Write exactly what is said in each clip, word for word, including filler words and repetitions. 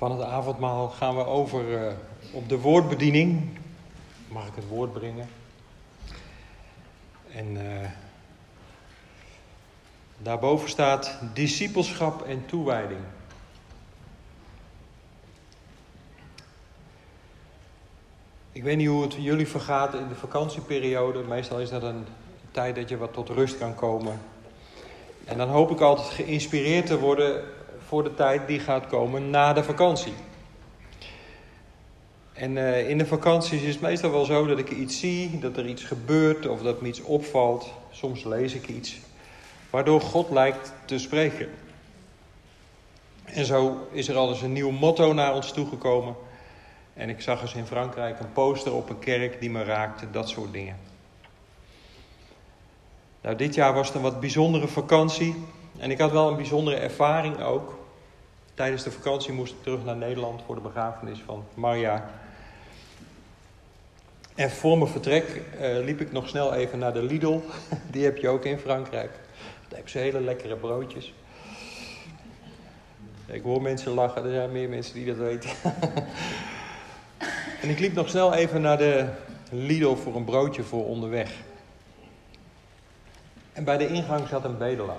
Van het avondmaal gaan we over uh, op de woordbediening. Mag ik het woord brengen? En uh, daarboven staat discipelschap en toewijding. Ik weet niet hoe het jullie vergaat in de vakantieperiode. Meestal is dat een tijd dat je wat tot rust kan komen. En dan hoop ik altijd geïnspireerd te worden voor de tijd die gaat komen na de vakantie. En uh, in de vakanties is het meestal wel zo dat ik iets zie, dat er iets gebeurt of dat me iets opvalt. Soms lees ik iets, waardoor God lijkt te spreken. En zo is er al eens een nieuw motto naar ons toegekomen. En ik zag eens in Frankrijk een poster op een kerk die me raakte, dat soort dingen. Nou, dit jaar was het een wat bijzondere vakantie. En ik had wel een bijzondere ervaring ook. Tijdens de vakantie moest ik terug naar Nederland voor de begrafenis van Marja. En voor mijn vertrek uh, liep ik nog snel even naar de Lidl. Die heb je ook in Frankrijk. Daar hebben ze hele lekkere broodjes. Ik hoor mensen lachen, er zijn meer mensen die dat weten. En ik liep nog snel even naar de Lidl voor een broodje voor onderweg. En bij de ingang zat een bedelaar.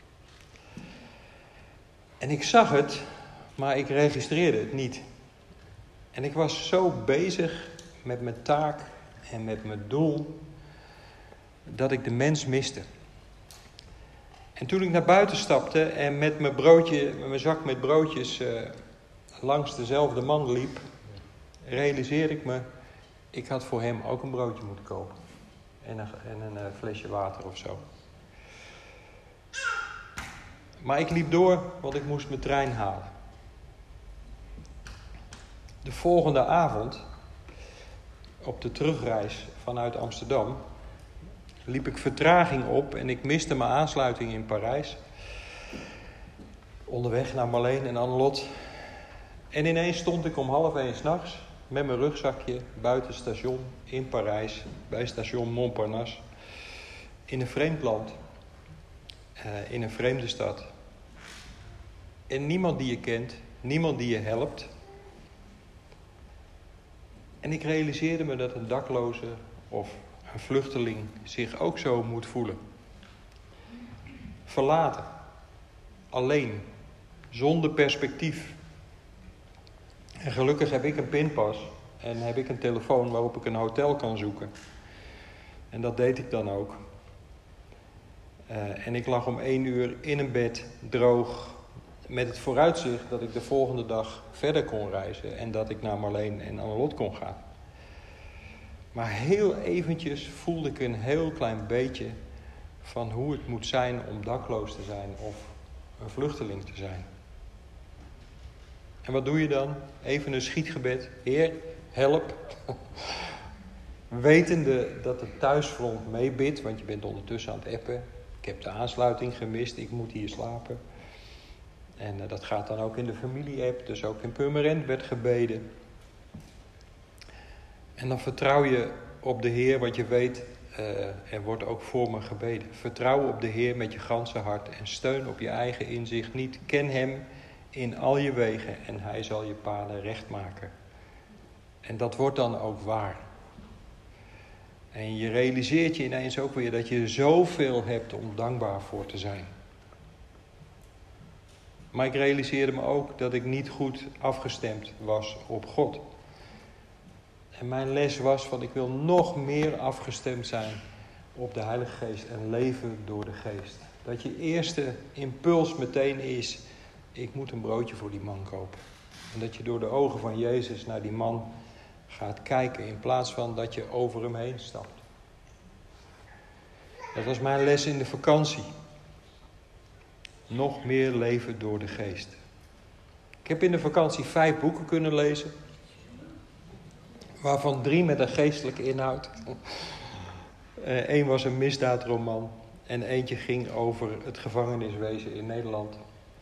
En ik zag het, maar ik registreerde het niet. En ik was zo bezig met mijn taak en met mijn doel, dat ik de mens miste. En toen ik naar buiten stapte en met mijn broodje, met mijn zak met broodjes uh, langs dezelfde man liep, realiseerde ik me, ik had voor hem ook een broodje moeten kopen. En een, en een uh, flesje water of zo. Maar ik liep door, want ik moest mijn trein halen. De volgende avond, op de terugreis vanuit Amsterdam, liep ik vertraging op en ik miste mijn aansluiting in Parijs. Onderweg naar Marleen en Annelot. En ineens stond ik om half één 's nachts met mijn rugzakje buiten het station in Parijs, bij station Montparnasse, in een vreemd land, uh, in een vreemde stad. En niemand die je kent, niemand die je helpt. En ik realiseerde me dat een dakloze of een vluchteling zich ook zo moet voelen. Verlaten, alleen, zonder perspectief. En gelukkig heb ik een pinpas en heb ik een telefoon waarop ik een hotel kan zoeken. En dat deed ik dan ook. Uh, en ik lag om één uur in een bed, droog, met het vooruitzicht dat ik de volgende dag verder kon reizen en dat ik naar Marleen en Annelot kon gaan. Maar heel eventjes voelde ik een heel klein beetje van hoe het moet zijn om dakloos te zijn of een vluchteling te zijn. En wat doe je dan? Even een schietgebed. Heer, help. Wetende dat het thuisfront meebidt, want je bent ondertussen aan het appen. Ik heb de aansluiting gemist, ik moet hier slapen. En uh, dat gaat dan ook in de familie-app, dus ook in Purmerend werd gebeden. En dan vertrouw je op de Heer, want je weet, uh, er wordt ook voor me gebeden. Vertrouw op de Heer met je ganse hart en steun op je eigen inzicht niet. Ken hem in al je wegen en hij zal je paden recht maken. En dat wordt dan ook waar. En je realiseert je ineens ook weer dat je zoveel hebt om dankbaar voor te zijn. Maar ik realiseerde me ook dat ik niet goed afgestemd was op God. En mijn les was van ik wil nog meer afgestemd zijn op de Heilige Geest en leven door de Geest. Dat je eerste impuls meteen is, ik moet een broodje voor die man kopen. En dat je door de ogen van Jezus naar die man gaat kijken in plaats van dat je over hem heen stapt. Dat was mijn les in de vakantie. Nog meer leven door de Geest. Ik heb in de vakantie vijf boeken kunnen lezen. Waarvan drie met een geestelijke inhoud. Eén was een misdaadroman. En eentje ging over het gevangeniswezen in Nederland.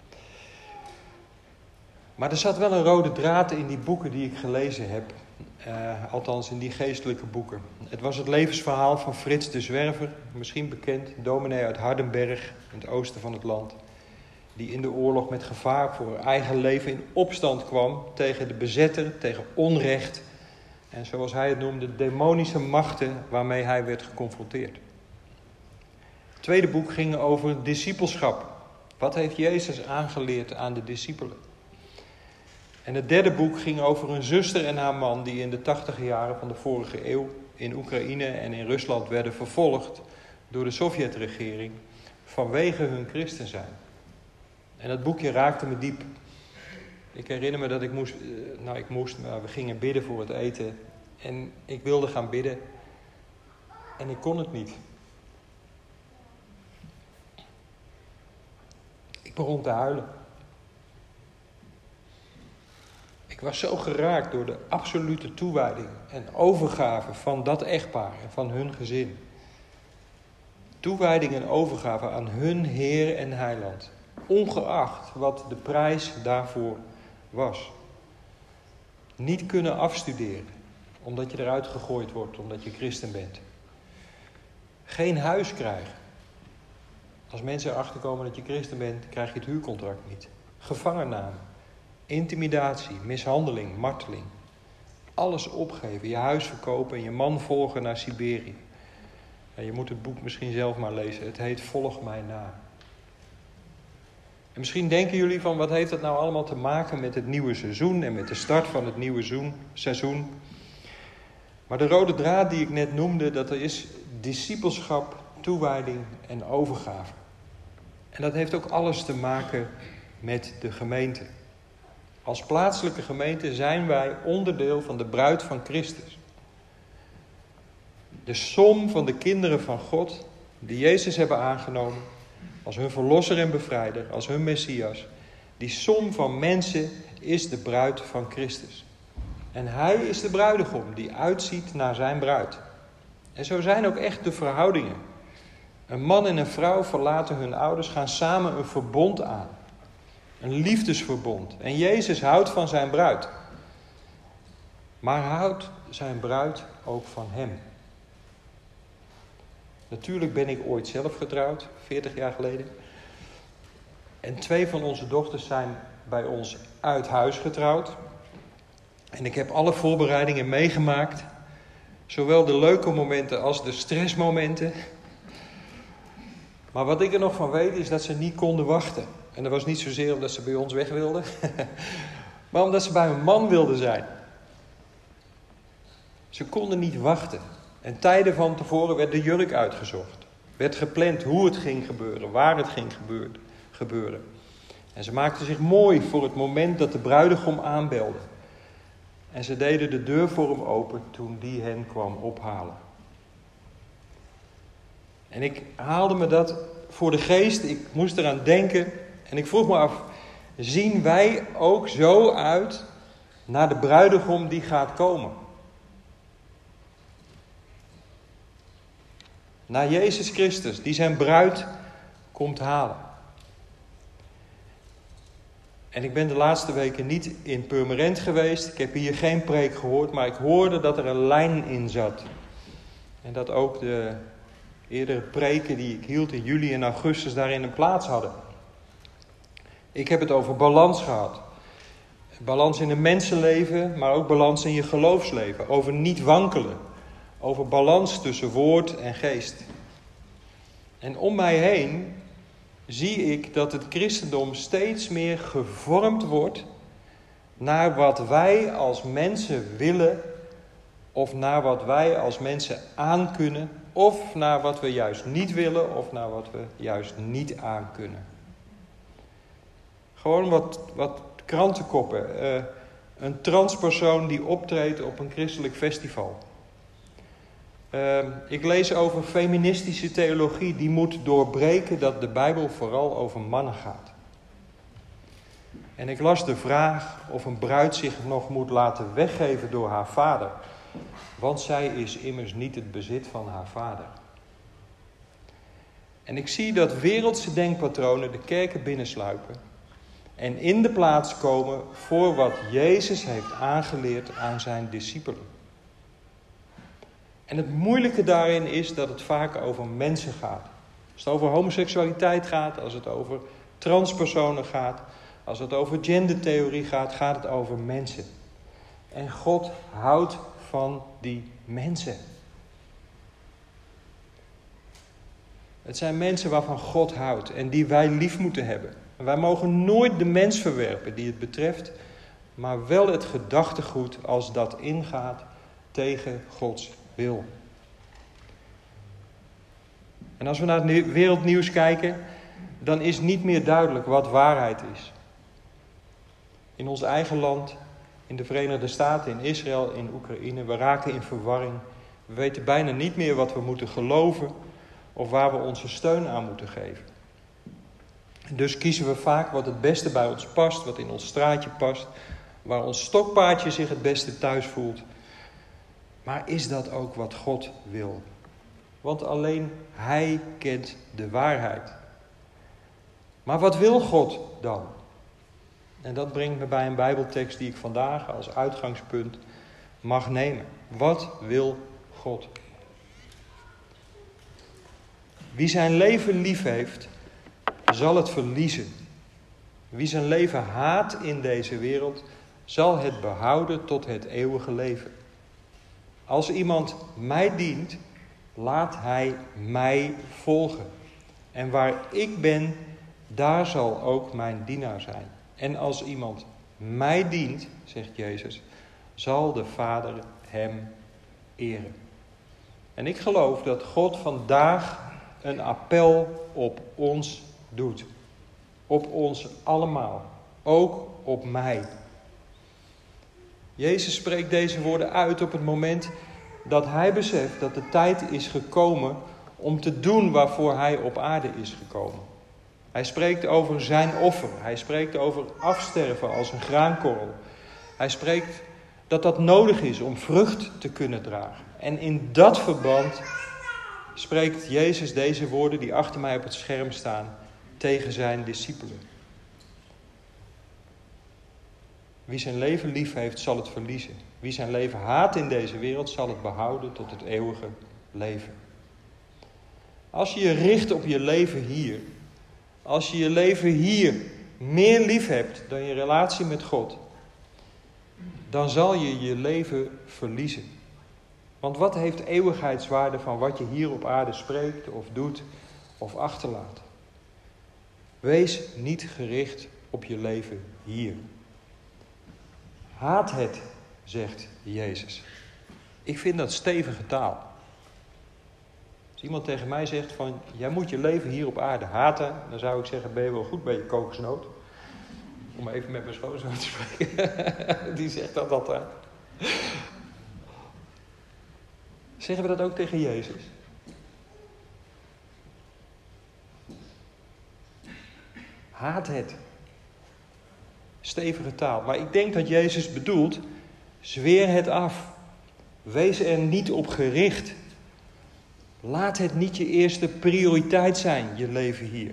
Maar er zat wel een rode draad in die boeken die ik gelezen heb. Uh, althans in die geestelijke boeken. Het was het levensverhaal van Frits de Zwerver. Misschien bekend, dominee uit Hardenberg, in het oosten van het land. die in de oorlog met gevaar voor haar eigen leven in opstand kwam tegen de bezetter, tegen onrecht en zoals hij het noemde, demonische machten waarmee hij werd geconfronteerd. Het tweede boek ging over discipelschap. Wat heeft Jezus aangeleerd aan de discipelen? En het derde boek ging over een zuster en haar man die in de tachtige jaren van de vorige eeuw in Oekraïne en in Rusland werden vervolgd door de Sovjetregering vanwege hun christen zijn. En dat boekje raakte me diep. Ik herinner me dat ik moest, nou ik moest, maar we gingen bidden voor het eten. En ik wilde gaan bidden. En ik kon het niet. Ik begon te huilen. Ik was zo geraakt door de absolute toewijding en overgave van dat echtpaar en van hun gezin. Toewijding en overgave aan hun Heer en Heiland. Ongeacht wat de prijs daarvoor was. Niet kunnen afstuderen, omdat je eruit gegooid wordt, omdat je christen bent. Geen huis krijgen. Als mensen erachter komen dat je christen bent, krijg je het huurcontract niet. Gevangenname, intimidatie, mishandeling, marteling. Alles opgeven, je huis verkopen en je man volgen naar Siberië. Ja, je moet het boek misschien zelf maar lezen. Het heet Volg mij na. En misschien denken jullie van, wat heeft dat nou allemaal te maken met het nieuwe seizoen en met de start van het nieuwe seizoen? Maar de rode draad die ik net noemde, dat er is discipelschap, toewijding en overgave. En dat heeft ook alles te maken met de gemeente. Als plaatselijke gemeente zijn wij onderdeel van de bruid van Christus. De som van de kinderen van God die Jezus hebben aangenomen als hun verlosser en bevrijder, als hun Messias. Die som van mensen is de bruid van Christus. En hij is de bruidegom die uitziet naar zijn bruid. En zo zijn ook echt de verhoudingen. Een man en een vrouw verlaten hun ouders, gaan samen een verbond aan. Een liefdesverbond. En Jezus houdt van zijn bruid. Maar houdt zijn bruid ook van hem. Natuurlijk ben ik ooit zelf getrouwd, veertig jaar geleden. En twee van onze dochters zijn bij ons uit huis getrouwd. En ik heb alle voorbereidingen meegemaakt. Zowel de leuke momenten als de stressmomenten. Maar wat ik er nog van weet is dat ze niet konden wachten. En dat was niet zozeer omdat ze bij ons weg wilden. Maar omdat ze bij hun man wilden zijn. Ze konden niet wachten. En tijden van tevoren werd de jurk uitgezocht. Werd gepland hoe het ging gebeuren, waar het ging gebeuren. En ze maakten zich mooi voor het moment dat de bruidegom aanbelde. En ze deden de deur voor hem open toen die hen kwam ophalen. En ik haalde me dat voor de geest, ik moest eraan denken. En ik vroeg me af, zien wij ook zo uit naar de bruidegom die gaat komen? Naar Jezus Christus, die zijn bruid komt halen. En ik ben de laatste weken niet in Purmerend geweest. Ik heb hier geen preek gehoord, maar ik hoorde dat er een lijn in zat. En dat ook de eerdere preken die ik hield in juli en augustus daarin een plaats hadden. Ik heb het over balans gehad. Balans in een mensenleven, maar ook balans in je geloofsleven. Over niet wankelen. Over balans tussen woord en geest. En om mij heen zie ik dat het christendom steeds meer gevormd wordt naar wat wij als mensen willen, of naar wat wij als mensen aankunnen, of naar wat we juist niet willen, of naar wat we juist niet aankunnen. Gewoon wat, wat krantenkoppen. Uh, een transpersoon die optreedt op een christelijk festival. Uh, ik lees over feministische theologie die moet doorbreken dat de Bijbel vooral over mannen gaat. En ik las de vraag of een bruid zich nog moet laten weggeven door haar vader. Want zij is immers niet het bezit van haar vader. En ik zie dat wereldse denkpatronen de kerken binnensluipen. En in de plaats komen voor wat Jezus heeft aangeleerd aan zijn discipelen. En het moeilijke daarin is dat het vaak over mensen gaat. Als het over homoseksualiteit gaat, als het over transpersonen gaat, als het over gendertheorie gaat, gaat het over mensen. En God houdt van die mensen. Het zijn mensen waarvan God houdt en die wij lief moeten hebben. En wij mogen nooit de mens verwerpen die het betreft, maar wel het gedachtegoed als dat ingaat tegen Gods wil. En als we naar het wereldnieuws kijken, dan is niet meer duidelijk wat waarheid is. In ons eigen land, in de Verenigde Staten, in Israël, in Oekraïne, we raken in verwarring. We weten bijna niet meer wat we moeten geloven of waar we onze steun aan moeten geven. En dus kiezen we vaak wat het beste bij ons past, wat in ons straatje past, waar ons stokpaardje zich het beste thuis voelt. Maar is dat ook wat God wil? Want alleen Hij kent de waarheid. Maar wat wil God dan? En dat brengt me bij een Bijbeltekst die ik vandaag als uitgangspunt mag nemen. Wat wil God? Wie zijn leven lief heeft, zal het verliezen. Wie zijn leven haat in deze wereld, zal het behouden tot het eeuwige leven. Als iemand mij dient, laat hij mij volgen. En waar ik ben, daar zal ook mijn dienaar zijn. En als iemand mij dient, zegt Jezus, zal de Vader hem eren. En ik geloof dat God vandaag een appel op ons doet. Op ons allemaal. Ook op mij. Jezus spreekt deze woorden uit op het moment dat hij beseft dat de tijd is gekomen om te doen waarvoor hij op aarde is gekomen. Hij spreekt over zijn offer. Hij spreekt over afsterven als een graankorrel. Hij spreekt dat dat nodig is om vrucht te kunnen dragen. En in dat verband spreekt Jezus deze woorden die achter mij op het scherm staan tegen zijn discipelen. Wie zijn leven lief heeft, zal het verliezen. Wie zijn leven haat in deze wereld, zal het behouden tot het eeuwige leven. Als je je richt op je leven hier, als je je leven hier meer lief hebt dan je relatie met God, dan zal je je leven verliezen. Want wat heeft eeuwigheidswaarde van wat je hier op aarde spreekt of doet of achterlaat? Wees niet gericht op je leven hier. Haat het, zegt Jezus. Ik vind dat stevige taal. Als iemand tegen mij zegt van, jij moet je leven hier op aarde haten, dan zou ik zeggen, ben je wel goed bij je kokosnoot? Om even met mijn schoonzoon te spreken. Die zegt dat altijd. Zeggen we dat ook tegen Jezus? Haat het. Stevige taal. Maar ik denk dat Jezus bedoelt, zweer het af. Wees er niet op gericht. Laat het niet je eerste prioriteit zijn, je leven hier.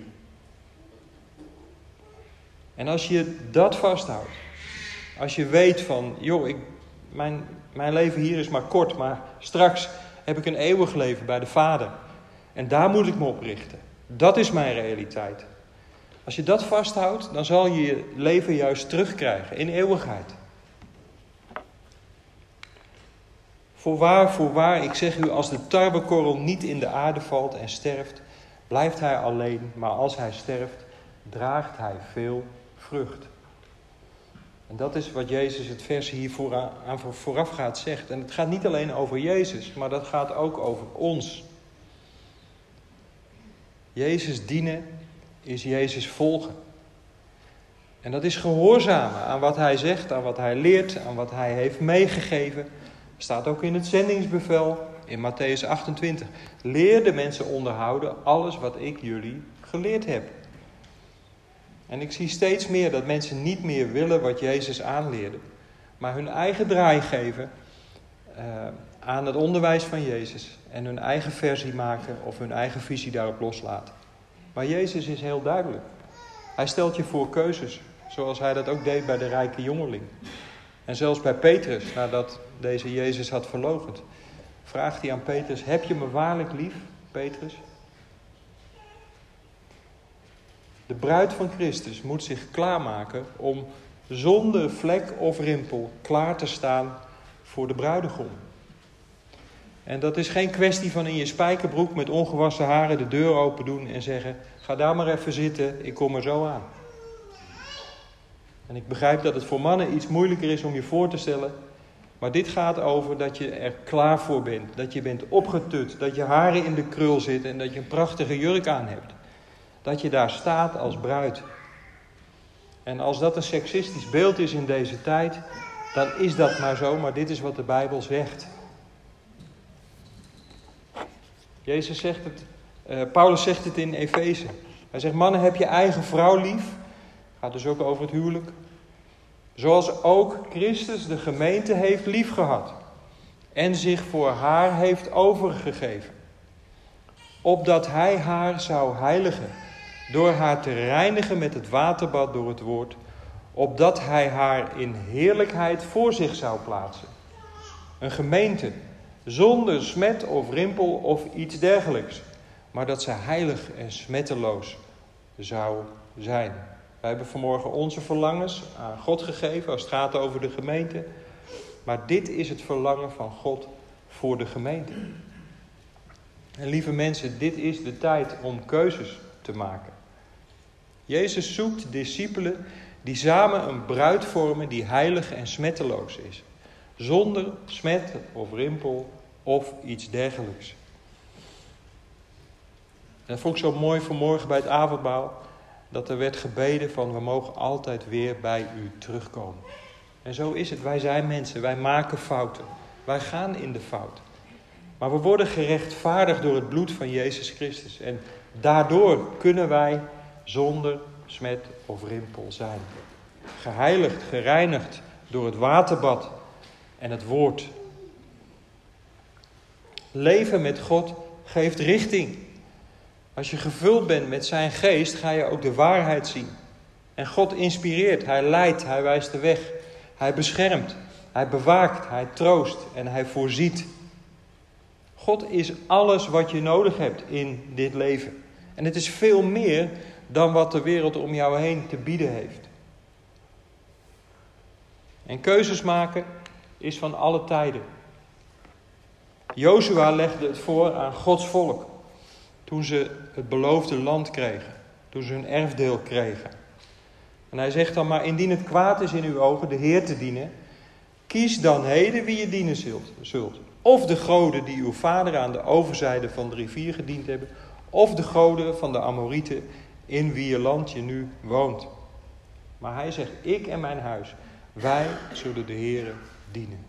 En als je dat vasthoudt, als je weet van, joh, ik, mijn, mijn leven hier is maar kort, maar straks heb ik een eeuwig leven bij de Vader. En daar moet ik me op richten. Dat is mijn realiteit. Als je dat vasthoudt, dan zal je je leven juist terugkrijgen in eeuwigheid. Voorwaar, voorwaar, ik zeg u, als de tarwekorrel niet in de aarde valt en sterft, blijft hij alleen. Maar als hij sterft, draagt hij veel vrucht. En dat is wat Jezus het vers hier aan voorafgaand zegt. En het gaat niet alleen over Jezus, maar dat gaat ook over ons. Jezus dienen is Jezus volgen. En dat is gehoorzamen aan wat hij zegt, aan wat hij leert, aan wat hij heeft meegegeven. Staat ook in het zendingsbevel in Matthäus achtentwintig. Leer de mensen onderhouden alles wat ik jullie geleerd heb. En ik zie steeds meer dat mensen niet meer willen wat Jezus aanleerde, maar hun eigen draai geven uh, aan het onderwijs van Jezus en hun eigen versie maken of hun eigen visie daarop loslaten. Maar Jezus is heel duidelijk. Hij stelt je voor keuzes, zoals hij dat ook deed bij de rijke jongeling. En zelfs bij Petrus, nadat deze Jezus had verloochend, vraagt hij aan Petrus, heb je me waarlijk lief, Petrus? De De bruid van Christus moet zich klaarmaken om zonder vlek of rimpel klaar te staan voor de bruidegom. En dat is geen kwestie van in je spijkerbroek met ongewassen haren de deur open doen en zeggen: ga daar maar even zitten, ik kom er zo aan. En ik begrijp dat het voor mannen iets moeilijker is om je voor te stellen. Maar dit gaat over dat je er klaar voor bent. Dat je bent opgetut, dat je haren in de krul zitten en dat je een prachtige jurk aan hebt. Dat je daar staat als bruid. En als dat een seksistisch beeld is in deze tijd, dan is dat maar zo, maar dit is wat de Bijbel zegt. Jezus zegt het, uh, Paulus zegt het in Efeze. Hij zegt: mannen, heb je eigen vrouw lief. Gaat dus ook over het huwelijk. Zoals ook Christus de gemeente heeft liefgehad. En zich voor haar heeft overgegeven. Opdat hij haar zou heiligen. Door haar te reinigen met het waterbad door het woord. Opdat hij haar in heerlijkheid voor zich zou plaatsen. Een gemeente. Zonder smet of rimpel of iets dergelijks. Maar dat ze heilig en smetteloos zou zijn. Wij hebben vanmorgen onze verlangens aan God gegeven als het gaat over de gemeente. Maar dit is het verlangen van God voor de gemeente. En lieve mensen, dit is de tijd om keuzes te maken. Jezus zoekt discipelen die samen een bruid vormen die heilig en smetteloos is. Zonder smet of rimpel of iets dergelijks. En dat vond ik zo mooi vanmorgen bij het avondmaal. Dat er werd gebeden van: we mogen altijd weer bij u terugkomen. En zo is het. Wij zijn mensen. Wij maken fouten. Wij gaan in de fout. Maar we worden gerechtvaardigd door het bloed van Jezus Christus. En daardoor kunnen wij zonder smet of rimpel zijn. Geheiligd, gereinigd door het waterbad en het woord. Leven met God geeft richting. Als je gevuld bent met zijn geest, ga je ook de waarheid zien. En God inspireert, hij leidt, hij wijst de weg. Hij beschermt, hij bewaakt, hij troost en hij voorziet. God is alles wat je nodig hebt in dit leven. En het is veel meer dan wat de wereld om jou heen te bieden heeft. En keuzes maken is van alle tijden. Jozua legde het voor aan Gods volk. Toen ze het beloofde land kregen. Toen ze hun erfdeel kregen. En hij zegt dan: maar indien het kwaad is in uw ogen de Heer te dienen, kies dan heden wie je dienen zult. Of de goden die uw vader aan de overzijde van de rivier gediend hebben, of de goden van de Amorieten in wier land je nu woont. Maar hij zegt: ik en mijn huis, wij zullen de Heere dienen.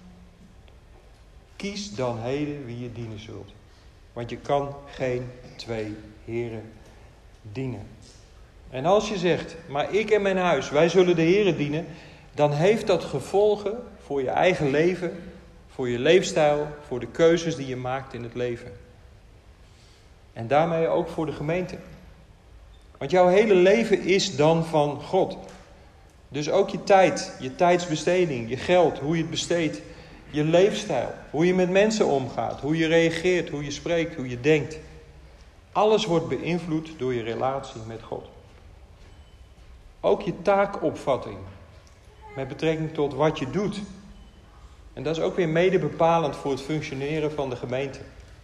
Kies dan heden wie je dienen zult. Want je kan geen twee heren dienen. En als je zegt: maar ik en mijn huis, wij zullen de Heere dienen, dan heeft dat gevolgen voor je eigen leven, voor je leefstijl, voor de keuzes die je maakt in het leven. En daarmee ook voor de gemeente. Want jouw hele leven is dan van God. Dus ook je tijd, je tijdsbesteding, je geld, hoe je het besteedt, je leefstijl, hoe je met mensen omgaat, hoe je reageert, hoe je spreekt, hoe je denkt. Alles wordt beïnvloed door je relatie met God. Ook je taakopvatting met betrekking tot wat je doet. En dat is ook weer mede bepalend voor het functioneren van de gemeente.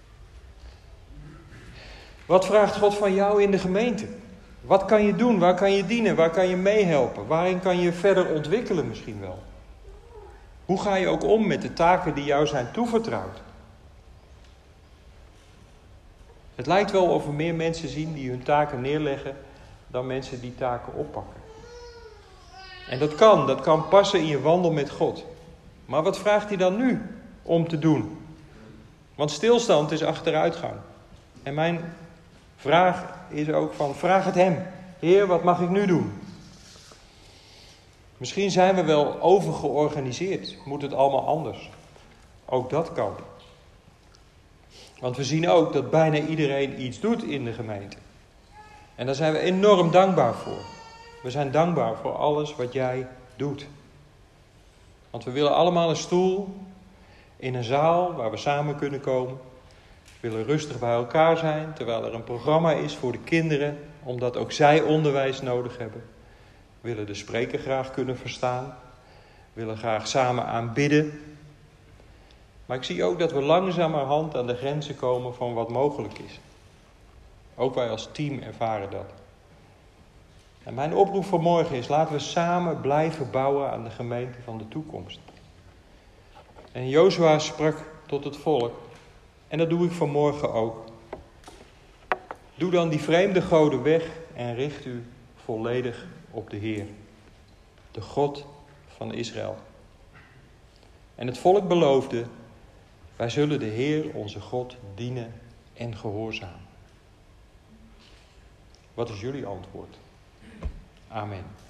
Wat vraagt God van jou in de gemeente? Wat kan je doen? Waar kan je dienen? Waar kan je meehelpen? Waarin kan je verder ontwikkelen misschien wel? Hoe ga je ook om met de taken die jou zijn toevertrouwd? Het lijkt wel of we meer mensen zien die hun taken neerleggen dan mensen die taken oppakken. En dat kan, dat kan passen in je wandel met God. Maar wat vraagt hij dan nu om te doen? Want stilstand is achteruitgang. En mijn vraag is ook van: vraag het hem. Heer, wat mag ik nu doen? Misschien zijn we wel overgeorganiseerd. Moet het allemaal anders? Ook dat kan. Want we zien ook dat bijna iedereen iets doet in de gemeente. En daar zijn we enorm dankbaar voor. We zijn dankbaar voor alles wat jij doet. Want we willen allemaal een stoel in een zaal waar we samen kunnen komen. willen rustig bij elkaar zijn, terwijl er een programma is voor de kinderen, omdat ook zij onderwijs nodig hebben. Willen de spreker graag kunnen verstaan, willen graag samen aanbidden. Maar ik zie ook dat we langzamerhand aan de grenzen komen van wat mogelijk is. Ook wij als team ervaren dat. En mijn oproep vanmorgen is, laten we samen blijven bouwen aan de gemeente van de toekomst. En Jozua sprak tot het volk, en dat doe ik vanmorgen ook. Doe dan die vreemde goden weg en richt u volledig op de Heer, de God van Israël. En het volk beloofde, wij zullen de Heer, onze God, dienen en gehoorzamen. Wat is jullie antwoord? Amen.